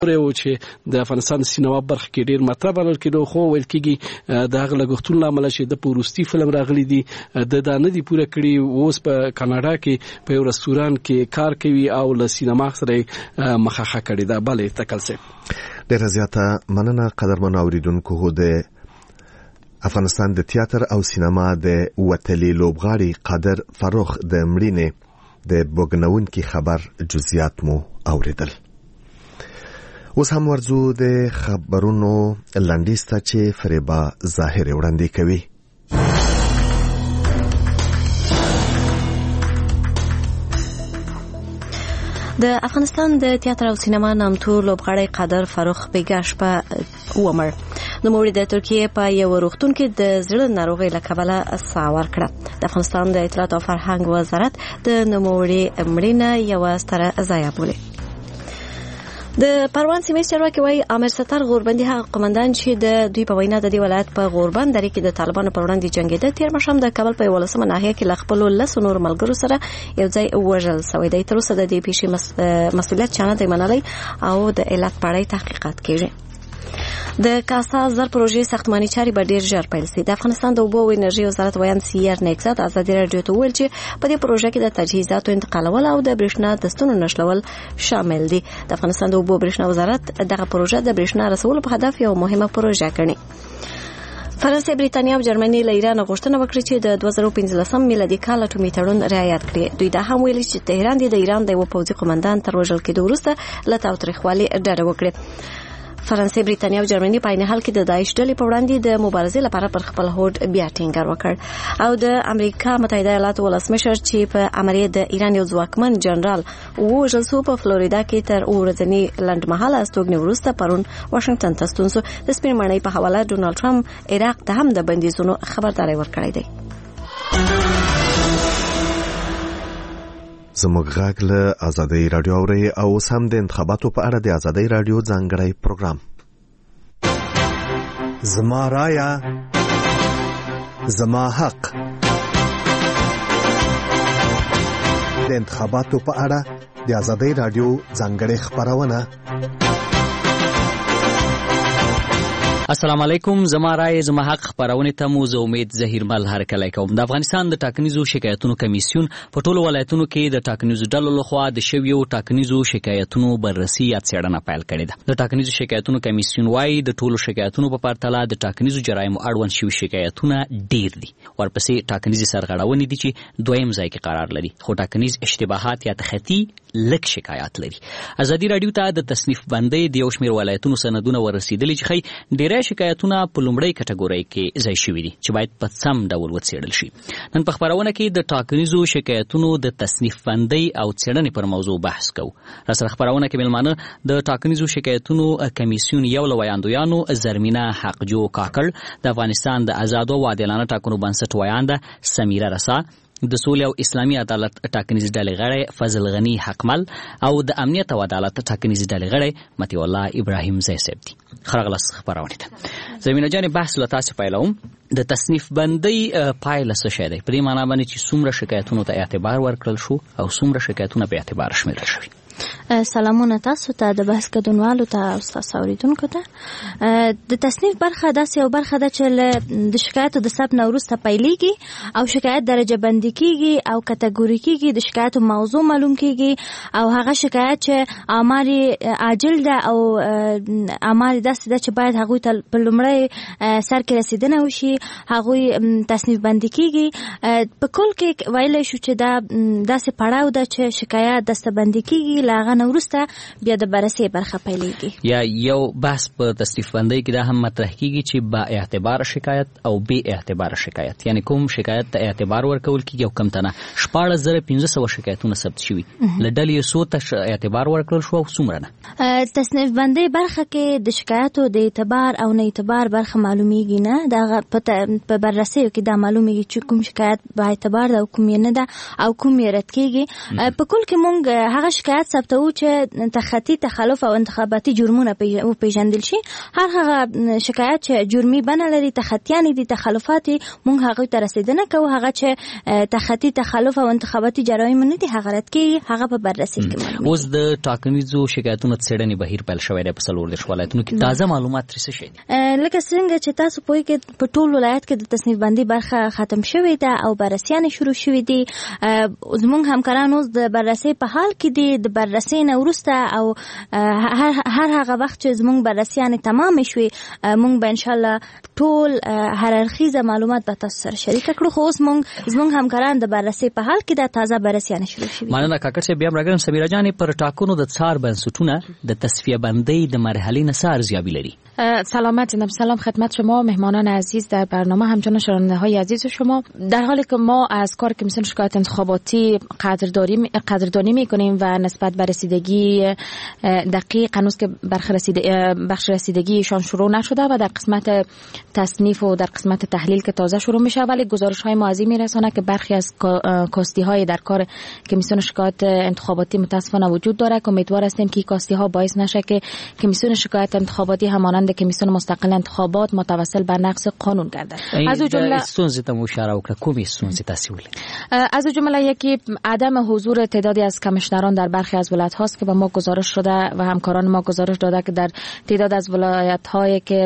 او چې د افغانستان سینما برخه کې ډیر مطرح بلل کېدو خو ویل کېږي د هغه لګښتونو لامل چې د پوروستي فلم راغلي دي د دانه دي پوره کړی اوس په کاناډا کې په یو رستوران کې کار کوي او له سینما سره مخه کړی دا بلې تکل سي. ډیره زیاته مننه قدرمن اوریدونکو. د افغانستان د تیاتر او سینما د وتلي لوبغاړي قادر فروخ د مړینې د بوګنونکي خبر جزئیات مو اوریدل. اوس هم ورځو د خبرونو لنډیز ته چې فریبا ظاهر وړاندې کوي. د افغانستان د تیاتر او سینما نامتو لوبغاړی قادر فروخ بیګاش په ومر د موري د ترکیه په یو روغتون کې د زړه ناروغي له کبله ساه ورکړه. د افغانستان د اطلاعات او فرهنګ وزارت د نوموړي مړینه یو ستره ضایعه بولي. د پروان سیمې چارواکي وايي امیر ستر غوربندي هغه قومندان چې د دوی په وینا د دې ولایت په غوربند درې کې د طالبانو پر وړاندې جنگیده تیر مشام د کابل په 18 ناحیه کې لخپلو لس نور ملګرو سره یو ځای وژل شوی دی. تر اوسه د دې پیښې مسؤلیت چانه دی منلای او د علت په اړه تحقیقات کیږي. د کاسا زر پروژې ساختماني چاري به ډیر ژر پیل شي. د افغانستان د اوبو او انرژي وزارت ویان سیر نیکزاد ازادي راډیو ته ویل چې په دې پروژه کې د تجهیزاتو انتقالول او د برېښنا د ستونو نشلول شامل دي. د افغانستان د اوبو او برېښنا وزارت دغه پروژه د برېښنا رسولو په هدف یو مهمه پروژه ګڼي. فرانسې، بریتانیا او جرمني له ایران غوښتنه وکړه چې د 2015 میلادي کال اټومي تړون رعایت کړي. دوی دا هم ویلي چې تهران د ایران د یو پوځي قومندان تر وژل کېدو وروسته له تاوتریخوالي ډډه وکړي. فرانسې، بریتانیا او جرمني په عین حال کې د داعش ډلې په وړاندې د مبارزې لپاره پر خپل هوډ بیا ټینګار وکړ. او د امریکا متحده ایالاتو ولسمشر چې په امر د ایران یو ځواکمن جنرال وژل شو په فلوریدا کې تر ورځنی لنډمهاله استوګنې وروسته پرون واشنگټن ته ستون شو. د سپین ماڼۍ په حواله ډونالد ټرمپ عراق ته هم د بندیزونو خبرداري ورکړې ده. زموږ غږ له ازادۍ رادیو اوري او سم د انتخاباتو په اړه د ازادۍ رادیو ځانګړی پروګرام زما رایا زما حق. د انتخاباتو په اړه د ازادۍ رادیو ځانګړی خبرونه. السلام علیکم. زما رای زما حق خبرونه ته مو زه امید ظهیر مل هرکلی کوم. د افغانستان د ټاکنیزو شکایتونو کمیسیون په ټولو ولایتونو کې د ټاکنیزو ډلو لخوا د شویو ټاکنیزو شکایتونو بررسي یا څېړنه پیل کړې ده. د ټاکنیزو شکایتونو کمیسیون وايي د ټولو شکایتونو په پرتله د ټاکنیزو جرایمو اړوند شوي شکایتونه ډیر دي. ورپسې ټاکنیزې سرغړونې دي چې دویم ځای کې قرار لري، خو ټاکنیز اشتباهات یا تخطي لږ شکایات لري. ازادي رادیو ته د تصنیف بندۍ د یو شمېر ولایتونو سندونه ورسېدلي چې ښایي ډېری شکایتونه په لومړۍ کټګورۍ کې ځای شوي دي چې باید په سم ډول وڅېړل شي. نن په خبرونه کې د ټاکنیزو شکایتونو د تصنیف بندۍ او څېړنې پر موضوع بحث کوو. راسره خبرونه کې مېلمانه د ټاکنیزو شکایتونو کمیسیون یو له ویاندویانو زرمینه حقجو کاکړ، د افغانستان د آزادو او عادلانه ټاکنو بنسټ ویانده سمیره رسا، د سولې او اسلامي عدالت ټاکنیز ډلې غړی فضل غنی حقمل او د امنیت او عدالت ټاکنیز ډلې غړی مطیع الله ابراهیم زیسب دي. خراغلاس خبرونه ده. زمینه جان بحث له تاسو پیلوم. د تصنیف بندۍ پایله څه شی دی؟ په دې معنی باندې چې څومره شکایتونو ته اعتبار ورکړل شو او څومره شکایتونه به اعتبار شمیرل شوي. سلامونه تاسو ته، د بحث ګډونوالو ته او تاسو اوریدونکو ته. د تصنیف برخه داسې یو برخه ده چې د شکایتو د ثبت نه وروسته پیلېږي او شکایت درجه بندي کېږي او کټګوري کېږي، د شکایتو موضوع معلوم کېږي او هغه شکایت چې اعمال عاجل ده او اعمال داسې ده چې باید هغوی ته په لومړی سر کې رسیدنه وشي، هغوی تصنیف بندي کېږي. په کل کې ویلی شو چې دا داسې پړاو ده چې شکایت دسته‌بندي کېږي، له هغه نه وروسته بیا د بررسۍ برخه پیلېږي. یا یو بحث په تصنیف بندۍ کې دا هم مطرح کېږي چې با اعتبار شکایت او بې اعتبار شکایت، یعنی کوم شکایت ته اعتبار ورکول کېږي او کوم ته نه. 16500 شکایتونه ثبت شوي، له ډلې څو ته اعتبار ورکړل شو او څومره نه. تصنیف بندۍ برخه کې د شکایتو د اعتبار او نه اعتبار برخه معلومیږي نه. دا په بررسیو کې دا معلومیږي چې کوم شکایت با اعتبار ده او کوم یې نه ده او کوم یې رد کېږي. په کل کې مونږ هغه شکایت ثبتو کوو چې تخطي تخلف او انتخاباتي جرمونه پیژندل شي. هر هغه شکایت چې جرمي بڼه لري، تخطیان دي، تخلفات مونږ هغه ته رسیدنه کوو. هغه چې تخطي تخلف او انتخاباتي جرایم نه دي هغه رد کیږي، هغه په بررسي کې. اوس د ټاکنیزو شکایتونو څېړنې بهیر پیل شوی دی په 14 ولایتونو کې. تازه معلومات ترې څه شي دي؟ لکه څنګه چې تاسو پوهیږئ په ټول ولایت کې د تصنیف بندي برخه ختم شوې ده او بررسیان شروع شوې دي. زموږ همکاران اوس د بررسي په حال کې دي. د بررسي نه وروسته او هر هغه وخت چې زموږ بررسیان تمام شوي موږ به ان شاء الله ټول هر اړخیزه معلومات به تاسو سره شریک کړو. خو اوس زموږ همکاران د بررسي په حال کې د تازه بررسیان شروع شوي. مننه کاکړ صاحب. بیا راګرم سمیرا جان، پر ټاکنو د څار بنسټونه د تصفیه بندی د مرحله نه څه ارزیابی لري؟ سلامت جناب. سلام خدمت شما مهمانان عزیز در برنامه، همچنین شنونده‌های عزیز شما. در حالی که ما از کار کمیسیون شکایت انتخاباتی قدردانی می‌کنیم و نسبت به رسیدگی دقیق هنوز که بخش رسیدگیشان شروع نشده و در قسمت تصنیف و در قسمت تحلیل که تازه شروع میشه، ولی گزارش‌های ما از این میرسونه که برخی از کاستی‌های در کار کمیسیون شکایت انتخاباتی متاسفانه وجود داره که امیدوار هستیم که کاستی‌ها باعث نشه که کمیسیون شکایت انتخاباتی همانند کمیسیون مستقل انتخابات متوسل بر نقض قانون گردد. از جمله ستونزې ته اشاره وکړه، کومې ستونزې تاسو ولې؟ از جمله یکی عدم حضور تعدادی از کمیشنران در برخی از ولایت هاست که به ما گزارش شده و همکاران ما گزارش داده که در تعداد از ولایت هایی که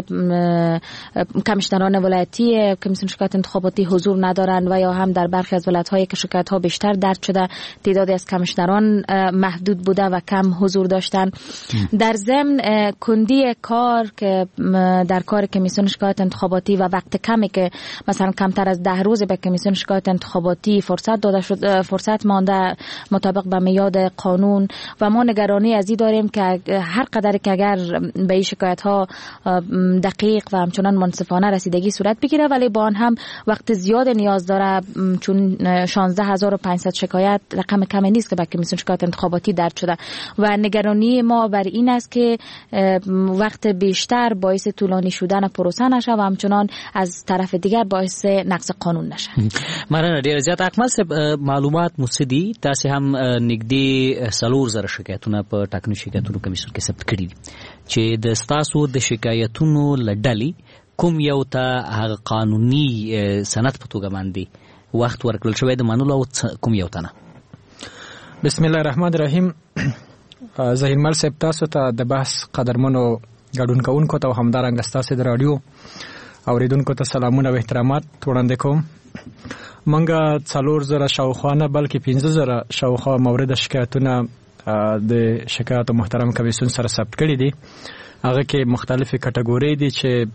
کمیشنران ولایتی کمیسیون شکایت انتخاباتی حضور ندارند و یا هم در برخی از ولایت هایی که شکایت ها بیشتر درج شده تعدادی از کمیشنران محدود بوده و کم حضور داشتن. در ضمن کندی کار که در کار کمیسیون شکایت انتخاباتی و وقت کمی که مثلا کمتر از 10 روز به کمیسیون شکایت انتخاباتی فرصت داده شد، فرصت مانده مطابق به میاد قانون و ما نگرانی از این داریم که هر قدر که اگر به این شکایت ها دقیق و همچنان منصفانه رسیدگی صورت بگیره، ولی با آن هم وقت زیاد نیاز داره، چون 16500 شکایت رقم کمی نیست که به کمیسیون شکایت انتخاباتی درج شده و نگرانی ما بر این است که وقت بیشتر باعث طولانی شدن پروسه نشه و همچنان از طرف دیگر باعث نقض قانون نشه. مننه ډیر زیات. اکمل صاحب، معلومات مفصدي تاسو هم نږدې 4000 شکایتونه په ټاکنیزو شکایتونو کمیسیون کې ثبت کړي دي چې د ستاسو د شکایتونو لړلې کوم یو ته هغه قانوني سند په توګه باندې وخت ورکړل شوی د منلو کوم یو ته نه؟ بسم الله الرحمن الرحیم. ظهیر مل صاحب، تاسو ته د بحث قدرمنو ګډون کوونکو ته همدارنګه ستاسو د رادیو اوریدونکو ته سلامونه او احترامات وړاندې کوم. منګه 4000 شاوخوا نه بلکې 15000 شاوخوا مورد شکایتونه د شکایت محترم کمیسیون سره ثبت کړي دي. هغه کې مختلفې کټګورۍ دي چې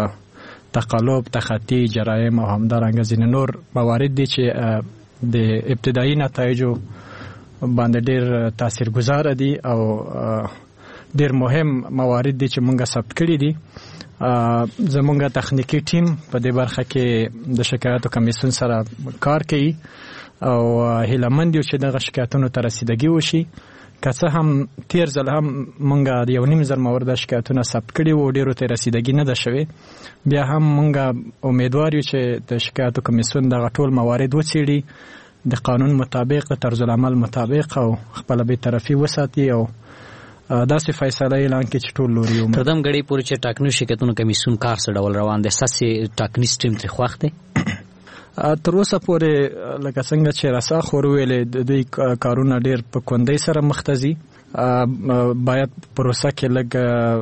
تقلب، تخطي، جرایم او همدارنګه ځینې نور موارد دي چې د ابتدایي نتایجو باندې ډېر تاثیرګذار دي او ډېر مهم موارد دي چې مونږه ثبت کړي دي. زمونږه تخنیکی ټیم په دې برخه کې د شکایتو کمیسیون سره کار کوي او هیلمند یو چې دغه شکایتونو ته رسیدګي وشي. که څه هم تیر ځل هم مونږه 1.5 مورد شکایتونه ثبت کړي وو، ډیرو ته رسیدګي نه ده شوې. بیا هم مونږه امیدوار یو چې د شکایتو کمیسیون دغه ټول موارد وڅېړي، د قانون مطابق، د طرز العمل مطابق او خپل بې طرفي وساتي او داسې فیصله اعلان کړي چې ټول لوري یو تردم غړي پورې چې ټاکنیزو شکایتونو کمیسیون کار څه ډول روان دی؟ ساسي ټاکنیز ټیم ترې خوښ دی؟ تر اوسه پورې لکه څنګه چې رساخ ورویلې د دوی کارونه ډېر په کندۍ سره مختزي. باید پروسه کې لږ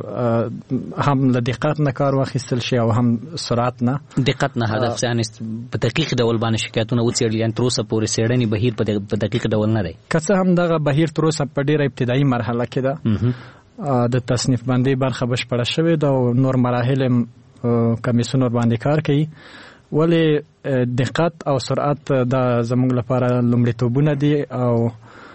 هم له دقت نه کار واخیستل شي او هم سرعت نه. دقت نه هدف ځان په دقیق ډول باندې شکایتونه وڅېړل، یعنې تر اوسه پورې څېړنې بهیر په دقیق ډول نه دی. که څه هم دغه بهیر تر اوسه په ډېره ابتدایي مرحله کې ده. د تصنیف بندۍ برخه بشپړه شوې ده او نور مراحل کمیسیون ورباندې کار کوي، ولې دقت او سرعت دا زموږ لپاره لومړیتوبونه دي او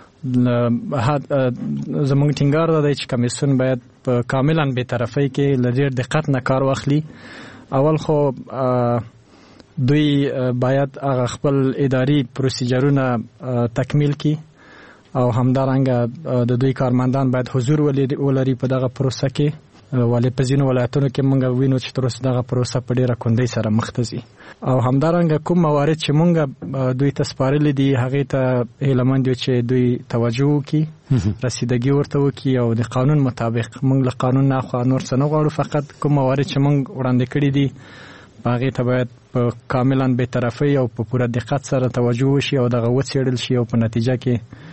زموږ ټینګار دا دی چې کمیسیون باید په کاملا بې طرفۍ کې له ډېر دقت نه کار واخلي. اول خو دوی باید هغه خپل اداري پروسیجرونه تکمیل کړي او همدارنګه د دوی کارمندان باید حضور ولري په دغه پروسه کې ولې په ځینو ولایتونو کې موږ وینو چې تر اوسه دغه پروسه په ډېره کندۍ سره مخ ته ځي او همدارنګه کوم موارد چې موږ دوی ته سپارلي دي هغې ته هیلهمند یو چې دوی توجه وکړي رسیدګي ورته وکړي او د قانون مطابق موږ له قانون نه خوا نور څه نه غواړو فقط کوم موارد چې موږ وړاندې کړي دي هغې ته باید په کاملا بېطرفۍ او په پوره دقت سره توجه وشي او دغه وڅېړل شي او په نتیجه کې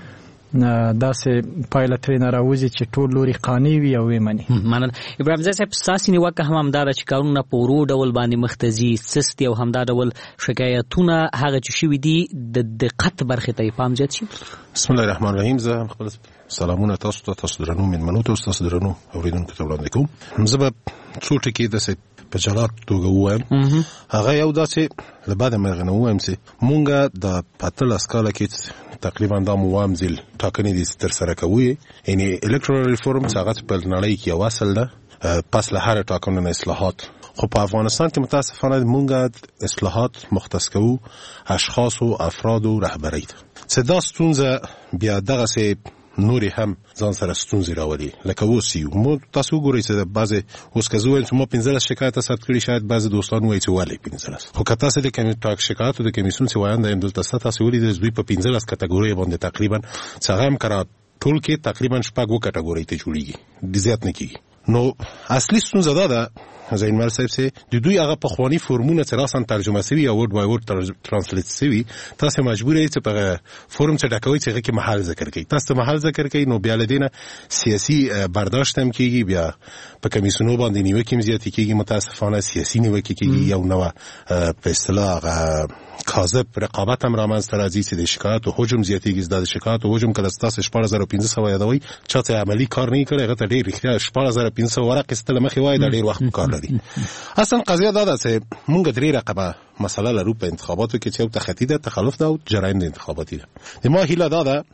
داسې پایله ترېنه راوځي چې ټول لوري قانع وي او ومني. مننه. ابراهیم زی صاحب ستاسې نیوکه هم همدا ده چې کارونه په ورو ډول باندې مخ ته ځي سست او همدا ډول شکایتونه هغه چې شوي دي د دقت برخې ته یې پام زیات شي. بسم الله الرحمن الرحیم. زه هم خپل سلامونه تاسو ته تاسو درنو مېلمنو ته تاسو درنو اورېدونکو ته وړاندې کوم. زه به څو ټکي داسې په جلا توګه ووایم. هغه یو داسې له بعده مې هغه نه ووایم چې مونږ د 15 کاله کې تقریبا دا موام ځل ټاکنې دي تر سره کوي یعنی الکترال ریفورم چې هغه په نړۍ کې یو اصل ده پس له هر ټاکنو نه اصلاحات. خو په افغانستان کې متاسفانه مونږ اصلاحات مختص کوو اشخاص او افراد او رهبرۍ ته چې دا ستونزه بیا دغه سه نوري هم ځان سره ستونزې راولي لکه اوس یو مو تاسو ګورئ چې بعضې اوس که زه وایم چې ما 15 شکایت ثبت کړي شاید بعضې دوستان وایي چې ولې 15 خو که تاسې د شکایاتو د کمیسیون چې وایان د دلته ستا تاسې ولیدل دوی په 15 کټګورۍ باندې تقریبا چې هغه هم کرا ټول کې تقریبا 6 کټګورۍ ته جوړیږي زیات نه کیږي. نو اصلي ستونزه دا ده زین مال صاحب سي د دوی هغه په خواني فورمونه چې راسن ترجمه شوی او ورډ بای ورډ ترانسلیټ شوی تاسو مجبور یې چې په فورم چې ډکوي چې هغه کې محل ذکر کوي تاسو محل ذکر کوي نو بیا لدینه سیاسي برداشت هم کیږي بیا په کمیسیونو باندې نیوکې زیاتې کیږي متاسفانه سیاسي نیوکې کیږي یو نو په اصطلاح کاذب رقابت هم رامنځته راځي چې د شکایت او هجوم زیاتېږي د شکایت او هجوم کله تاسو 14500 یادوي چې عملی کار نه کوي هغه ته ډېر اختیار 14500 ورق استل مخې وای د ډېر وخت کار لري. اصلا قضیه دا ده چې مونږ درې رقمه مسله لرو په انتخاباتو کې چې یو تخطی ده تخلف ده او جرایم د انتخاباتي ده. د ما هیله دا ده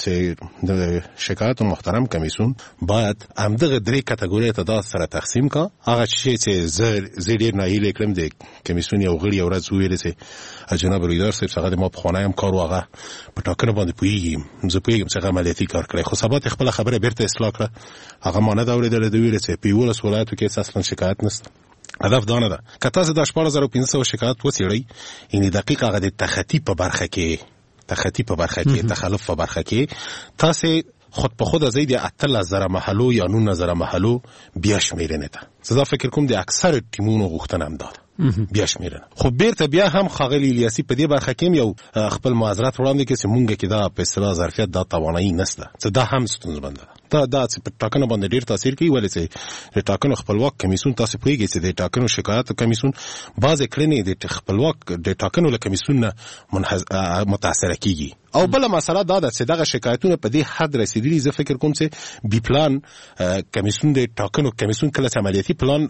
چې د شکایت محترم کمیسیون باید همدغه درې کټګورۍ ته دا سره تقسیم کا هغه چې زه ډېر ناهیله کړم د کمیسیون یو غړي یو ورځ ویل چې جناب ریدار صاحب څنګه ما په خانه هم کار واغه په ټاکنه باندې پویږم زه پویږم چې عملیاتي کار کړی خو سبا خپل خبره بیرته اصلاح کړه هغه ما نه دا اورېدل د ویل چې په ولس ولایتو کې اصلا شکایت نشته. هدف دا نه ده که تاسو د 14500 شکایت وڅېړئ یعنی دقیق هغه د تخطی په برخه کې تخلف په برخه کې تاسو خود په خود از دې 18000 محلو یا 9000 محلو بیا شمیرنه ده. زه فکر کوم د اکثر ټیمونو غوښتنه هم ده بیا شمیرنه. خو بیرته بیا هم خاغلی الیاسی په دې برخه کې یو خپل معذرت وړاندې کې چې مونږ کې دا په اصطلاح ظرفیت دا توانایي نشته چې دا هم ستونزمنده ده. دا چې په ټاکنو باندې ډیر تاثیر کوي ولې چې د ټاکنو خپلواک کمیسیون تاسو پوهیږئ چې د ټاکنو شکایت کمیسیون بعضې کړنې د خپلواک د ټاکنو له کمیسیون نه متاثره کیږي او بل مسله دا ده چې دغه شکایتونه په دې حد رسیدلي زه فکر کوم چې بي پلان کمیسیون د ټاکنو کمیسیون کله چې عملیاتي پلان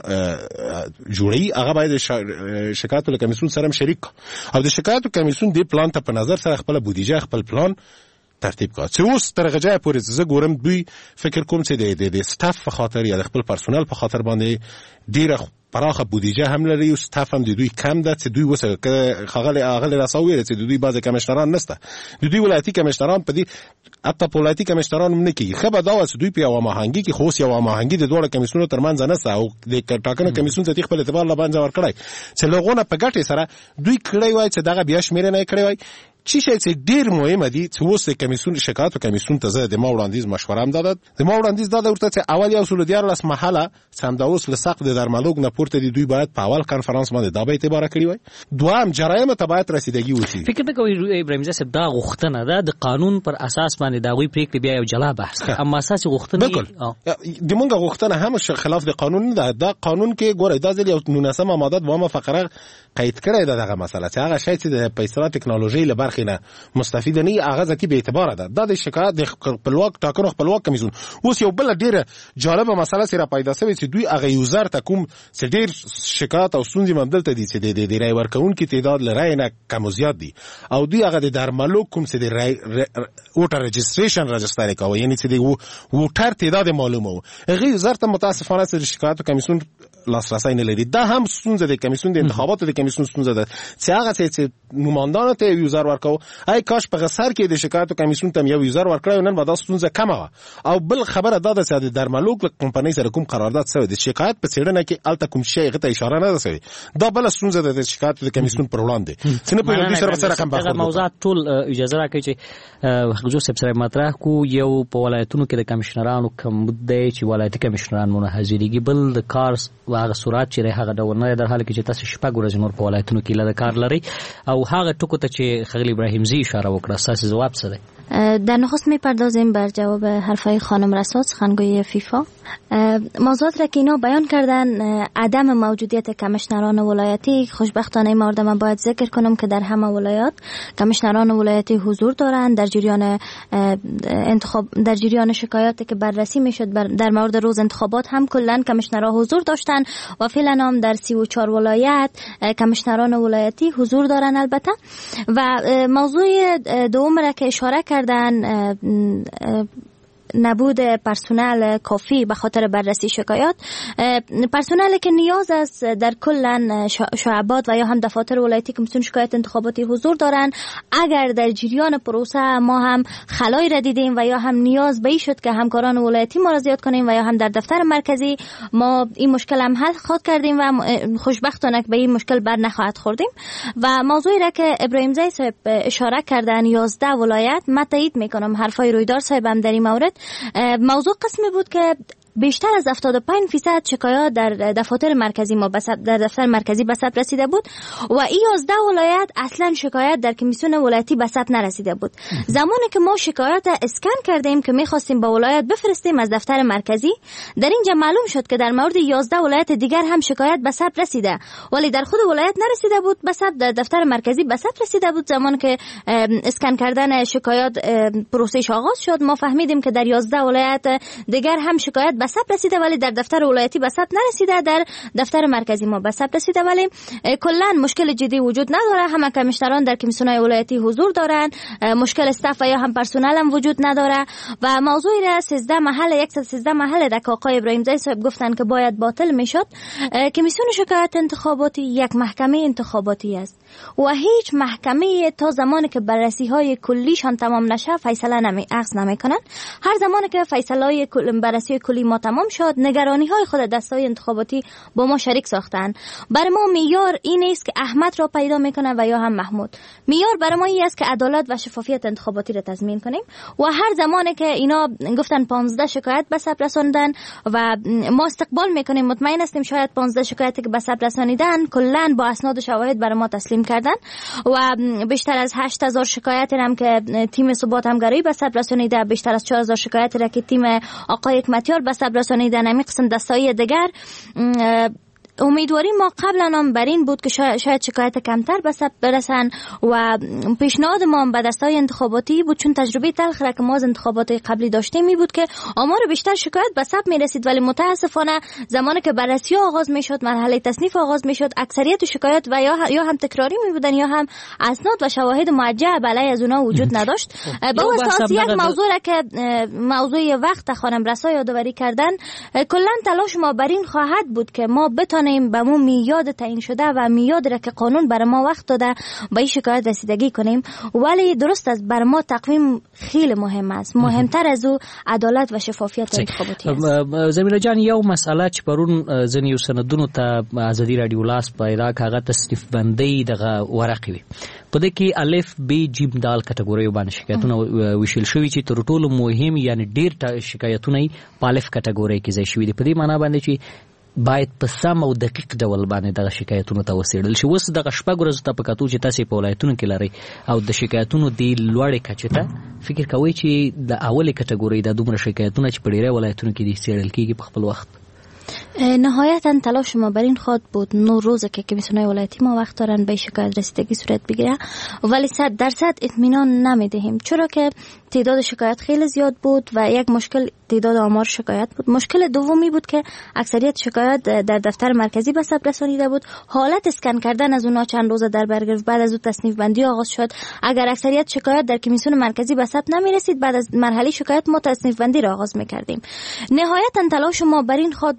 جوړي هغه باید شکایت له کمیسیون سره شریک او د شکایت کمیسیون د پلان ته په نظر سره خپل بودیجه خپل پلان ترتیب کا چې اوس ترغه ځای پورې زه ګورم دوی فکر کوم چې د سټاف په خاطر یا د خپل پرسونل په خاطر باندې ډیره پراخه بودیجه هم لري او سټاف هم د دوی کم ده چې دوی وسه اغل راسوي چې دوی بعضی کمشنران نشته د دوی ولایتي کمشنران په دې حتی ولایتي کمشنران هم نه کیږي خبر دا و چې دوی په یو ماهنګي کې خو یو ماهنګي د دوه کمیسیونو ترمنځ نه سه او د ټاکنو کمیسیون ته خپل اعتبار لا باندې ور کړی چې لغونه په ګټه سره دوی کړی وای چې دغه بیا شمیرنه کړی وای چی شي چې ډیر مهمه دي چې اوس د کمیسیون شکایت کمیسیون ته زه د ما وړاندیز مشوره هم داده د ما وړاندیز دا ورته چې اول یو اصول دیار لاس محله سم دا اوس لسق د درملوګ نه پورته دي دوی باید په اول کانفرنس باندې دا به اعتبار کړی وای دوام جرایم ته باید رسیدګي وشي. فکر نه کوي ابراهیم صاحب دا غوښتنه ده د قانون پر اساس باندې دا غوي پریکړه بیا یو جلا بحث اما اساسي غوښتنه د مونږ غوښتنه هم خلاف د قانون نه ده. دا قانون کې ګوره دا ځل یو 19 ماده دوامه فقره قید کړی ده دغه مسله چې هغه شی چې د پیسې ټکنالوژي له برخې نه مستفید نه هغه ځکه به اعتبار ده د شکایت د خپلواک ټاکنو خپلواک کمیسیون اوس یو بل ډیره جالبه مسله سره پیدا شوه چې دوی هغه یوزر ته کوم چې ډیر شکایت او ستونزې مندلته دي چې د رای ورکونکو تعداد لرای نه کم زیات دي او دوی هغه د درملو کوم چې د رای ووټر رجستریشن راجستر کوي یعنی چې د ووټر تعداد معلومه هغه یوزر ته متاسفانه سره شکایت کمیسیون لاسرسی نه لري. دا هم ستونزه ده کمیسیون د انتخاباتو د کمیسیون ستونزه ده چې هغه چې نمائندانو ته یوزر ورکاو ای کاش په غسر کې د شکایتو کمیسیون ته یو یوزر ورکړای نن به دا ستونزه کمه او بل خبره دا ده چې د درملوک کمپنۍ سره کوم قرارداد شوی د شکایت په څېړنه کې الته کوم شی غته اشاره نه ده شوی. دا بل ستونزه ده د شکایت د کمیسیون پر وړاندې چې نه په دې سره رقم باخره موضوع ټول اجازه راکړي چې حضور صاحب سره مطرح کو یو په ولایتونو کې د کمشنرانو کوم دی چې ولایتي کمشنران مونږ حاضرېږي بل د کار واغه صورت چې هغه ډول نه در حال کې چې تاسو شپږ ورځې نور په ولایتونو کې له کار لري او هغه ټکو ته چې خلیل ابراهیم زی اشاره وکړه تاسو جواب څه دی؟ در نخست میپردازیم بر جواب حرفای خانم رساد سخنگوی فیفا. موضوعات را که اینا بیان کردن عدم موجودیت کمیشنران ولایتی خوشبختانه این مورد من باید ذکر کنم که در همه ولایات کمیشنران ولایتی حضور دارند در جریان انتخاب در جریان شکایاتی که بررسی میشد در مورد روز انتخابات هم کلا کمیشنرها حضور داشتن و فعلا هم در 34 ولایت کمیشنران ولایتی حضور دارن البته. و موضوع دوم را که اشاره کردن نبود پرسنل کافی به خاطر بررسی شکایات، پرسنلی که نیاز است در کل شعبات و یا هم دفاتر ولایتی که مسئول شکایت انتخاباتی حضور دارن. اگر در جریان پروسه ما هم خلایی را دیدیم و یا هم نیاز به این شد که همکاران ولایتی ما را زیاد کنیم و یا هم در دفتر مرکزی ما این مشکل هم حل خود کردیم و خوشبختانه به این مشکل بر نخواهد خوردیم. و موضوعی را که ابراهیم زی صاحب اشاره کردن 11 ولایت، من تایید میکنم حرفای رویدار صاحب هم در این مورد. موضوع قسمی بود که بیشتر از 75% شکایات در دفاتر مرکزی ما در دفتر مرکزی به ثبت رسیده بود و این 11 ولایت اصلا شکایت در کمیسیون ولایتی به ثبت نرسیده بود. زمانی که ما شکایات اسکن کردیم که می‌خواستیم با ولایت بفرستیم از دفتر مرکزی، در اینجا معلوم شد که در مورد 11 ولایت دیگر هم شکایت به ثبت رسیده ولی در خود ولایت نرسیده بود، به ثبت در دفتر مرکزی به ثبت رسیده بود. زمانی که اسکن کردن شکایات پروسش آغاز شد ما فهمیدیم که در 11 ولایت دیگر هم شکایت به ثبت رسیده ولی در دفتر ولایتی به ثبت نرسیده، در دفتر مرکزی ما به ثبت رسیده. ولی کلا مشکل جدی وجود نداره، همه کمیشنران در کمیسیون‌های ولایتی حضور دارند، مشکل استاف یا هم پرسنل هم وجود نداره. و موضوعی را 113 محل در آقای ابراهیم زی صاحب گفتن که باید باطل میشد. کمیسیون شکایت انتخاباتی یک محکمه انتخاباتی است و هیچ محکمه تا زمانی که بررسی‌های کلیشان تمام نشه فیصله اخذ نمی‌کنن. هر زمانی که فیصله‌های بررسی کلی ما تمام شد، نگرانی‌های خود دسته‌های انتخاباتی با ما شریک ساختن. برای ما معیار این است که احمد را پیدا میکنه و یا هم محمود. معیار برای ما این است که عدالت و شفافیت انتخاباتی را تضمین کنیم و هر زمانی که اینا گفتن 15 شکایت به ثبت رساندن و ما استقبال میکنیم، مطمئن هستیم شاید 15 شکایتی که به ثبت رسانیدن کلا با اسناد و شواهد برای ما تسلیم کردن و بیشتر از 8000 شکایت هم که تیم ثبات همکاری به ثبت رسانیده، بیشتر از 4000 شکایت را که تیم آقای حکمتیار به ثبت رسانیدن. همین قسم دسته‌های دیگر امیدواری ما قبلا هم بر این بود که شاید شکایت کمتر به ثبت برسن و پیشنهاد ما به دسته‌های انتخاباتی بود، چون تجربه تلخ را که ما از انتخابات قبلی داشتیم می بود که آمار بیشتر شکایت به ثبت می رسید ولی متاسفانه زمانی که بررسی آغاز می شد، مرحله تصنیف آغاز می شد، اکثریت شکایت و یا هم تکراری می بودن یا هم اسناد و شواهد موجه علیه از اونها وجود نداشت. با اساس یک موضوع را که موضوع وقت خانم رسا یادآوری کردن، کلا تلاش ما بر این خواهد بود که ما به مو میاد تعیین شده و میاد را که قانون برای ما وقت داده با این شکایت رسیدگی کنیم. ولی درست است برای ما تقویم خیلی مهم است، مهمتر از او عدالت و شفافیت انتخاباتی است. زمینه جان یو مسئله چې پرون ځنیو سندونو ته ازادي رادیو لاس پیدا کاغه تصنیف بندي دغه ورقې وي په دې کې الف ب ج د کټګوري باندې شکایتونه وشل شوی چې تر ټولو مهم یعنی ډیر شکایتونه په الف کټګوري کې ځای شوی دي. په دې معنی باندې چې باید په سم او دقیق ډول باندې دغه شکایتونو ته وسیړل شي. اوس دغه شپږ ورځې ته په کتو چې تاسو په ولایتونو کې لري او د شکایتونو دی لوړې کچې ته فکر کوئ چې د اولې کټګورۍ د دومره شکایتونه چې په ډیری ولایتونو کې دي څیړل کیږي په خپل وخت؟ نهایتا تلاش ما بر این خواهد بود 9 روزه که کمیسیون‌های ولایتی ما وقت دارن به شکایت رسیدگی صورت بگیره ولی 100% اطمینان نمیدهیم، چرا که تعداد شکایت خیلی زیاد بود و یک مشکل تعداد آمار شکایت بود. مشکل دومی بود که اکثریت شکایت در دفتر مرکزی به ثبت رسانیده بود. حالت اسکن کردن از اونها چند روز در بر گرفت، بعد از اون تصنیف بندی آغاز شد. اگر اکثریت شکایت در کمیسیون مرکزی به ثبت نمی رسید، بعد از مرحله شکایت ما تصنیف بندی را آغاز می‌کردیم. نهایتا تلاش ما بر این خواهد بود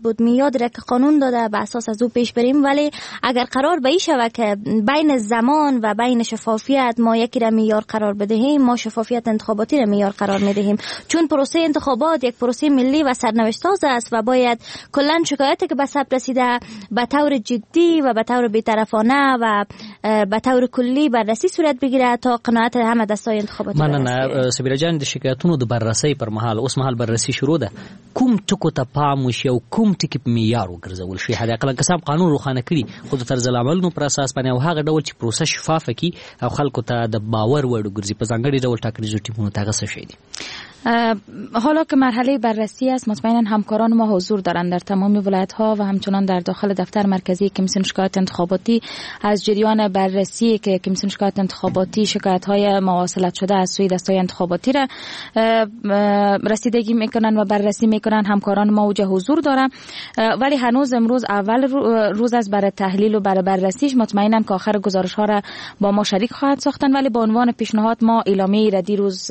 ایراد را که قانون داده به اساس از او پیش بریم، ولی اگر قرار به این شود که بین زمان و بین شفافیت ما یکی را معیار قرار بدهیم، ما شفافیت انتخاباتی را معیار قرار میدهیم، چون پروسه انتخابات یک پروسه ملی و سرنوشت ساز است و باید کلا شکایتی که به ثبت رسیده به طور جدی و به طور بی‌طرفانه و به طور کلی بررسی صورت بگیره تا قناعت همه دستای انتخاباتی. مننه سبیره جان. د شکایتونو د بررسۍ پر مهال اوس مهال بررسي شروع ده، کوم ټکو ته پام وشي او کوم ټکي په معیار وګرځول شي؟ حداقل قسم قانون روښانه کړي خو د طرز العملونو پر اساس باندې او هغه ډول چې پروسه شفافه کی او خلکو ته د باور وړ وګرځي په ځانګړي ډول ټاکنیزو ټیمونو ته څه شي دي؟ حالا که مرحله بررسی است، مطمئنا همکاران ما حضور دارند در تمام ولایت‌ها و همچنان در داخل دفتر مرکزی کمیسیون شکایات انتخاباتی از جریان بررسی که کمیسیون شکایات انتخاباتی شکایت‌های مواصلت شده از سوی دستای انتخاباتی را رسیدگی میکنن و بررسی میکنن. همکاران ما اوجه حضور دارن، ولی هنوز امروز اول روز از برای تحلیل و برای بررسیش مطمئنا که آخر گزارش‌ها را با ما شریک خواهد ساختن، ولی به عنوان پیشنهاد ما اعلامیه‌ای را دیروز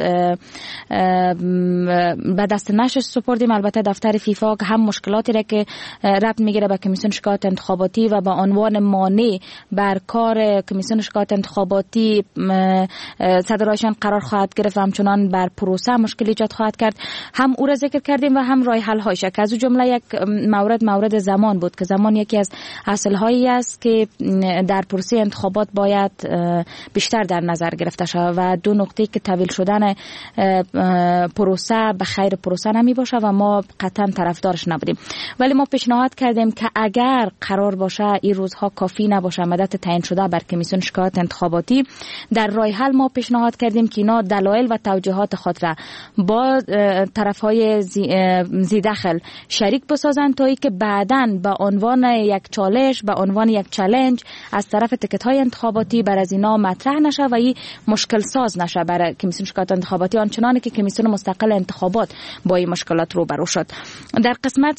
به دست نشر سپردیم. البته دفتر فیفا هم مشکلاتی را که ربط میگیره به کمیسیون شکایات انتخاباتی و به عنوان مانع بر کار کمیسیون شکایات انتخاباتی صدرایشان قرار خواهد گرفت و همچنان بر پروسه مشکل ایجاد خواهد کرد، هم او را ذکر کردیم و هم راه حل هایش. که از جمله یک مورد زمان بود که زمان یکی از اصل هایی است که در پروسه انتخابات باید بیشتر در نظر گرفته شود و دو نقطه که طویل شدن پروسه به خیر پروسه نمی باشه و ما قطعا طرفدارش نبودیم، ولی ما پیشنهاد کردیم که اگر قرار باشه این روزها کافی نباشه مدت تعیین شده بر کمیسیون شکایات انتخاباتی، در راه حل ما پیشنهاد کردیم که اینا دلایل و توجیهات خود را با طرفهای زی داخل شریک بسازند تا اینکه بعداً به عنوان یک چالش، به عنوان یک چالش از طرف تکت‌های انتخاباتی بر از اینا مطرح نشه و این مشکل ساز نشه برای کمیسیون شکایات انتخاباتی، آنچنانی که کمیسیون مستقل انتخابات با این مشکلات روبرو شد. در قسمت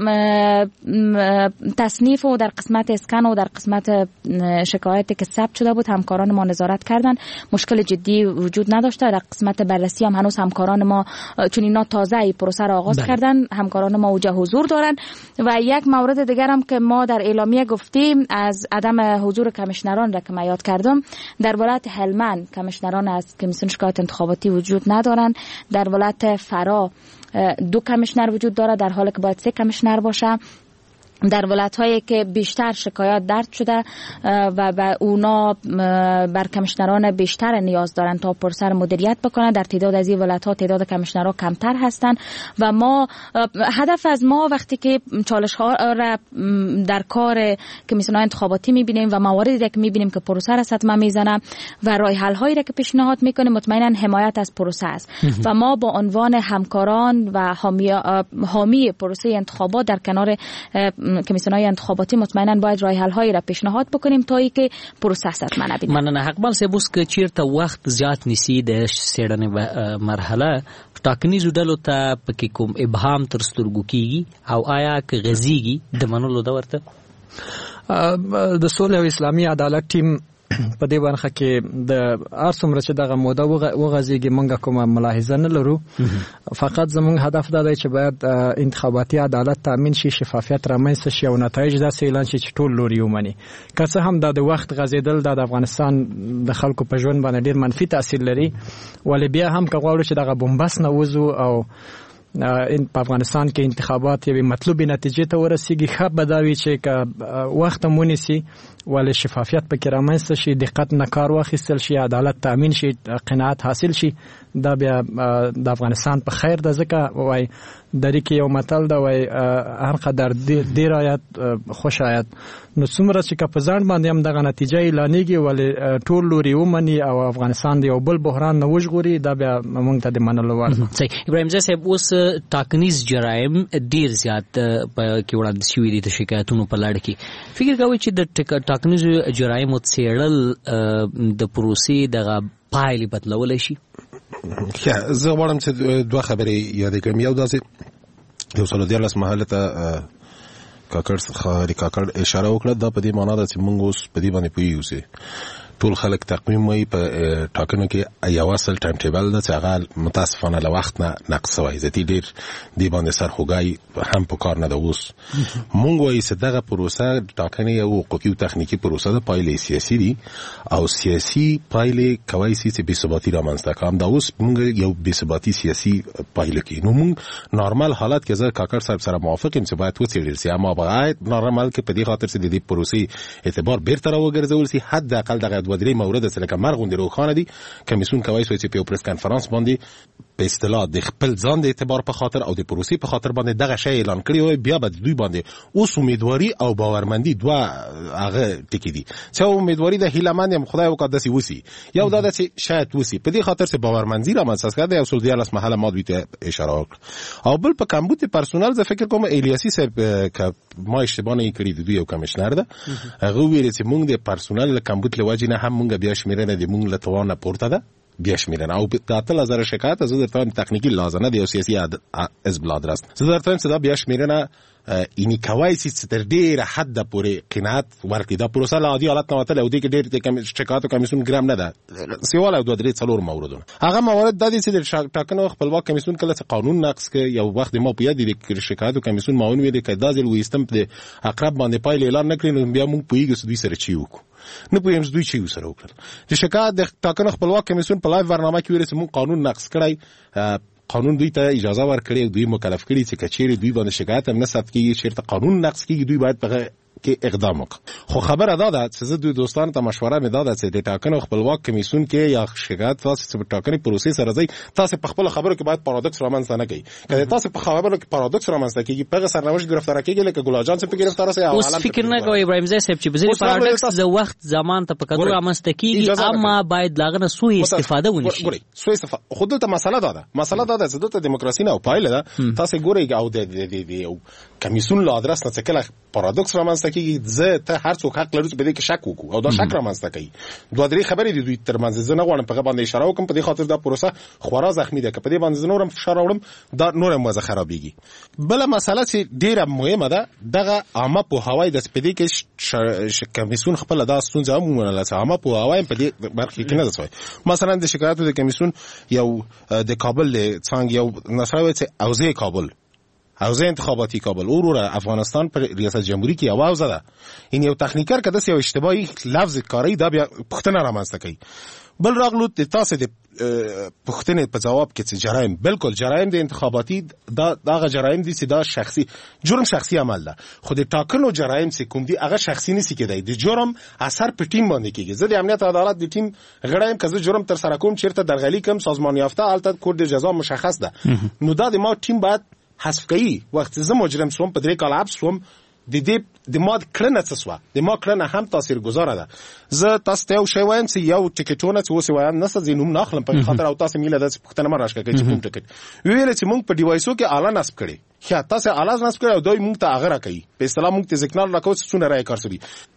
تصنیف و در قسمت اسکن و در قسمت شکایتی که ثبت شده بود همکاران ما نظارت کردند، مشکل جدی وجود نداشته. در قسمت بررسی هم هنوز همکاران ما چون اینا تازه ای پروسه را آغاز کردن، همکاران ما اوجه حضور دارند. و یک مورد دیگر هم که ما در اعلامیه گفتیم از عدم حضور کمیشنران را که من یاد کردم، در ولایت هلمند کمیشنران از کمیسیون شکایات انتخاباتی وجود ندارند. در ولایت فرا 2 کمیشنر وجود داره در حالی که باید 3 کمیشنر باشه. در ولایت‌هایی که بیشتر شکایات درج شده و اونا بر کمیشنران بیشتر نیاز دارن تا پروسه مدیریت بکنن، در تعداد از این ولایت‌ها تعداد کمیشنرها کمتر هستند و ما هدف از ما وقتی که چالش‌ها را در کار کمیسیون‌های انتخاباتی می‌بینیم و مواردی که می‌بینیم که پروسه را صدمه میزنه و راه حل‌هایی را که پیشنهاد می‌کنیم، مطمئنا حمایت از پروسه است و ما با عنوان همکاران و حامی پروسه انتخابات در کنار کمیسیون‌های انتخاباتی مطمئنا باید راه حل‌هایی را پیشنهاد بکنیم تا اینکه پروسه صدمه نبینه. مننه. حقبال سه بوس که چیرته وخت زیات نیسی د سیړنې مرحله ټاکنیزو ډلو ته پکې کوم ابهام تر سترګو کیږي او آیا که غزيږي د منلو د ورته د سولې او اسلامي عدالت ټیم په دې برخه کې د ارسمره چې دغه موده وغځيږي مونږه کومه ملاحظه نه لرو. فقط زموږ هدف دا دی چې باید انتخاباتي عدالت تامین شي، شفافیت رامنځته شي او نتایج داسې اعلان شي چې ټول لوري ومني. که څه هم د وخت غځېدل د افغانستان د خلکو په ژوند باندې ډیر منفي تاثیر لري، ولې بیا هم که غواړو چې دغه بمبس نه وځو او په افغانستان کې انتخابات یوې مطلوبې نتیجې ته ورسیږي، ښه به دا وي چې که وخت هم ونیسي ولې شفافیت پکې رامنځته شي، دقت نه کار واخیستل شي، عدالت تامین شي، قناعت حاصل شي، دا بیا د افغانستان په خیر ده. ځکه وای دری کې یو متل ده، وای هر قدر دیر آیت خوش آیت، نو څومره چې که په ځان باندې هم دغه نتیجه اعلانېږي ولې ټول لوري ومني او افغانستان د یو بل بحران نه وژغوري، دا بیا موږ ته د منلو وړ ده. صحیح. ابراهیم زه صاحب، اوس ټاکنیز جرایم ډیر زیات په کې وړاندې شوي دي د شکایتونو په لړ کې. فکر کوئ چې د ټاکنیزو جرایمو څېړل د پروسې دغه پایلې بدلولی شي؟ زه غواړم چې 2 خبرې یادې کړم. یو داسې یو سل 14 محله ته کاکړ اشاره وکړه، دا په دې معنا ده چې موږ اوس په دې باندې پوهیږو چې ټول خلک تقویم وایي په ټاکنو کې یو اصل ټایم ټیبل ده چې هغه متاسفانه له وخت نه نقص شوی. ذاتي ډېر دې باندې سرخوږی هم په کار نه ده. اوس مونږ وایي چې دغه پروسه ټاکنې یو حقوقي او تخنیکي پروسه ده، پایلې سیاسي دي او سیاسي پایلې کولی شي چې بېثباتي رامنځته کړي. همدا اوس مونږ یو بېثباتي سیاسي پایله کوي. نو مونږ نارمل حالت کې زه کاکړ صاحب سره موافق یم چې باید وڅېړل شي، اما باید نارمل کې په دې خاطر چې د دې پروسې اعتبار بیرته راوګرځول شي. حداقل دغه دوه درې مورد چې لکه مرغ غوندې روښانه دي، کمیسیون کولی شي چې په یو پریس کانفرانس باندې په اصطلاح د خپل ځان د اعتبار په خاطر او د پروسې په خاطر باندې دغه شی اعلان کړی وي، بیا به دوی باندې اوس امیدواري او باورمندي دوه هغه ټکي دي. چې امیدواري د هیلهمند یم خدای وکړه داسې وسي، یو دا ده چې شاید وسي، په دې خاطر چې باورمندي رامنځته کړه. یو څو دیارلس محله ما دوی ته اشاره وکړه. او بل په کمبود پرسونل زه فکر کوم الیاسي صاحب که ما اشتباه نه کړی د دوی یو کمشنر ده، هغه ویل چې مونږ د پرسونل له کمبود له وجې نه هم مونږ بیا شمیرنه د مونږ له توانه پورته ده، بیا شمیرنه او د 8000 شکایت زه درته تخنیکی لازمه دی او سیاسي حزب لادرست زه درته چې دا بیا شمیرنه اینی کوي چې تر ډیره حد پورې قناعت ورکړي. دا پروسه لا عادي حالت نه وته او دې کې ډېر شکایت کمیسیون ګرام نه ده. سیواله او 2-3 موردونه هغه موارد د دې چې ټاکنو خپلواک کمیسیون کله چې قانون نقض کوي. یو وخت ما په یاد دي چې شکایت کمیسیون ماون ویل چې دا ځل وېستم د اقرب باندې پایله اعلان نکړي، نو بیا موږ پویګو چې دوی سره چی وکړو. نه پوهیم دوی چی سره وکړل. چې شکایت د ټاکنو خپلواک کمیسیون په لایو برنامه کې ویل چې موږ قانون نقض کړی، قانون دوی ته اجازه ورکړي، دوی مکلف کړي چې کچېری دوی باندې شکایت هم نه ثبت کیږي، چیرته قانون نقض کیږي دوی باید په کې اقدام وکړي. خو خبره دا ده چې زه دوی دوستانو ته مشوره مې دا ده چې د ټاکنو خپلواک کمیسیون کې یا شکایت تاسو چې ټاکنې پروسې سره ځي، تاسو په خپل خبرو کې باید پارادوکس رامنځته نه کړئ. کله تاسو په خبرو کې پارادوکس رامنځته کیږي، په سرنوشت گرفتار کیږي، لکه ګل جان څخه گرفتار سي. اوس فکر نه کوي ابراهیم زاهد صاحب چې بزري پارادوکس د وخت زمان ته په کډو رامنځته کیږي، اما باید لاغنه سوء استفاده ونی شي. سوء استفاده خود ته مسله ده چې د دیموکراسي نه او پایله ده. تاسو ګورئ او د کمیسیون له ادرس نه کله پارادوکس رامنځته کیږي، زه ته هر څوک حق لري چې په دې کې شک وکړي او دا شک رامنځته کوي. دوه درې خبرې دي دوی ترمنځ زه نه غواړم په باندې اشاره وکم، په دې خاطر دا پروسه خورا زخمی ده که په دې باندې نورم فشار راوړم دا نورم وضع خرابېږي. بل مسله چې ډیره مهمه ده دغه عامه پوهاوی د سپېدې کې کمیسیون خپل دا ستونزه هم ومنله چې عامه پوهاوی په دې برخه کې نه ده. مثلا د شکایتو د کمیسیون یو د کابل څنګه یو نشوي چې اوزه کابل حوزه انتخاباتی کابل وروره افغانستان پر ریاست جمهوری کې आवाज ده. این یو تخنیکر کده یو اشتباهي لفظ کاری دا بیا پښتنه رامنځته کوي. بل راغلو د تاسو د پښتنې په جواب کې چې جرایم بالکل جرایم د انتخاباتی دا جرایم دي چې دا شخصي جرم شخصي عمل ده. خو د ټاکنو جرایم چې کوم دي هغه شخصي نسی کېدای. د جرم اثر په ټیم باندې کېږي. زه د امنیت عدالت د ټیم غړایم که زه جرم تر سره کوم چیرته درغلي کوم سازمان یافته البته کود د جزا مشخص ده. نو دا د ما ټیم باید حذف کوي. وخت زه مجرم سوم په 3 کال حبس سوم د ما کړنه څه سوه د ما کړنه هم تاثیرګذاره ده. زه تاسو ته یو شی وایم چې یو ټیکټونه چې اوس وایم نه څه زینوم نه اخلم په خاطر او تاسو میله د پښتنه مراشکه کوي چې کوم ټیکټ ویل چې مونږ په ډیوایسو کې اعلان نصب کړي خیا تاسو اعلان نصب کړي او دوی مونږ ته هغه راکړي په اصطلاح مونږ ته ځکنال راکوي چې څونه راي کار سړي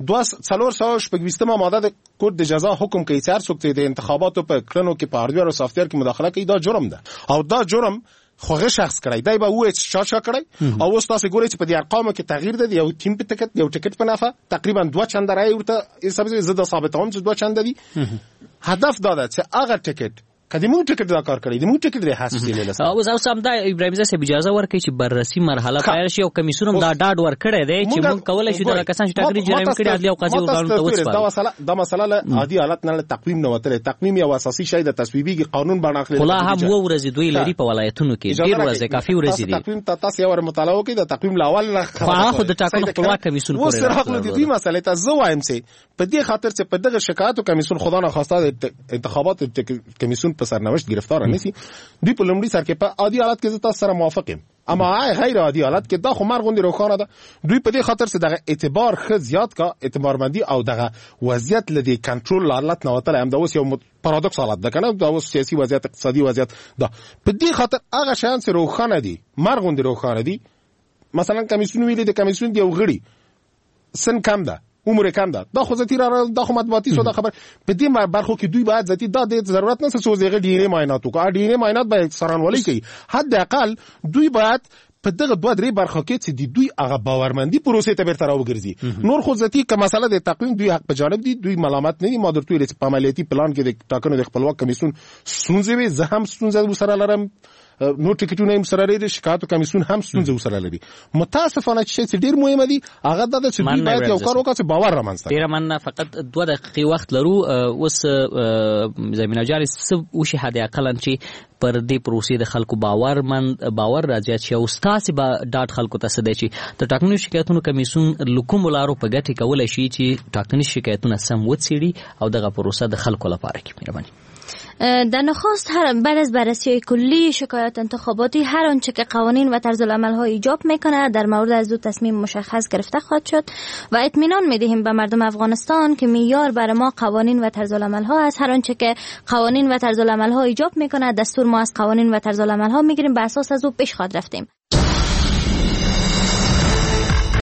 2420 ماده د کوډ د جزا حکم کوي چې هر څوک د انتخاباتو په کړنو کې په هاردویر او سافټویر کې مداخله کوي دا جرم ده او دا جرم خوغه شخص کړی دی به وې چا کړی او اوس تاسو ګورئ چې په دې ارقامو کې تغییر دی. یو ټیم په ټکټ یو ټکټ په نافه تقریبا 2 چنده راي ورته حساب زده ثابتوم چې 2 چنده دي. هدف دا ده چې هغه ټکټ کدی مونږ ټکټ دا کار کړی دی مونږ ټکټ د حساسي لیدل او سم دا ابراهیم زاهد اجازه ورکړي چې بررسي مرحله پیل شي او کمیسیون هم دا ډاډ ورکړي دی چې مونږ کولای شو دا کسان چې ټاکنې جرایم کړي عدالت او قاضي ورغلو ته وڅپاري. دا مسله له عادي حالت نه تقویم نه وتره. تقویم یو اساسي شی د تصویبي قانون باندې اخلي. خلا هم و ورځي دوی لري په ولایتونو کې ډیر ورځي کافي ورځي دي. تقویم تاسو یو مطالعه وکړئ د تقویم لاول نه خو د ټاکنو خپلواک کمیسیون پورې راغلي د دې مسلې ته زه وایم چې په دې خاطر چې په دغه شکایتو کمیسیون خدا نه خواسته د انتخابات کمیسیون په سرنوشت گرفتار نه سي. دوی په لومړي سر کې په عادي حالت کې تاسو سره موافق یم اما غیر عادي حالت کې دا خو مرغوندي روخانه ده. دوی په دې خاطر چې دغه اعتبار خ زیات کا اعتبارمندي او دغه وضعیت لدی کنټرول حالت نه وتل هم دا اوس یو پارادوکس حالت ده کنه دا اوس سیاسي وضعیت اقتصادي وضعیت ده په دې خاطر هغه شان چې روخانه دي مرغوندي روخانه دي. مثلا کمیسیون ویلي د کمیسیون دی غړي سن کم ده عمر کم ده دا خو ذاتی را دا خو مطبوعاتي سودا خبر په دې برخو کې دوی باید ذاتی دا د ضرورت نه څه ډي ان اے معاینات وکړي. ډي ان اے معاینات باید سرانولي کوي. حد اقل دوی باید په دغه دوه درې برخو کې چې د دوی هغه باورمندي پروسې ته بیرته راوګرځي. نور خو ذاتي که مسله د تقویم دوی حق په جانب دي، دوی ملامت نه دي. ما درته ویل چې په عملیاتي پلان کې د ټاکنو د خپلواک کمیسیون ستونزې وي، زه هم ستونزه ورسره لرم، نو ټیکټونه هم سره لري، شکایت کمیسیون هم ستونزه ورسره لري. متاسفانه چې ډیر مهمه دي هغه د چې دوی باید یو کار وکړي چې باور رامنځته کړي. ډیر مننه. فقط 2 دقیقې وخت لرو. اوس زمينه جاري څه وشي حد اقل چې پر دې پروسې د خلکو باور راځي چې استاد به ډاټ خلکو ته سده چې د ټاکنو شکایتونو کمیسیون لکوم لارو په ګټه کولای شي چې ټاکنې شکایتونه سم وڅېړي او دغه پروسه د خلکو لپاره کې مهرباني. در نخست بعد از بررسی کلی شکایات انتخاباتی هر آنچه که قوانین و طرز العمل ها ایجاب میکنه در مورد از دو تصمیم مشخص گرفته خواهد شد و اطمینان میدهیم به مردم افغانستان که معیار برای ما قوانین و طرز العمل ها است. هر آنچه که قوانین و طرز العمل ها ایجاب میکنه دستور ما از قوانین و طرز العمل ها میگیریم، به اساس از او پیش خواهد رفتیم.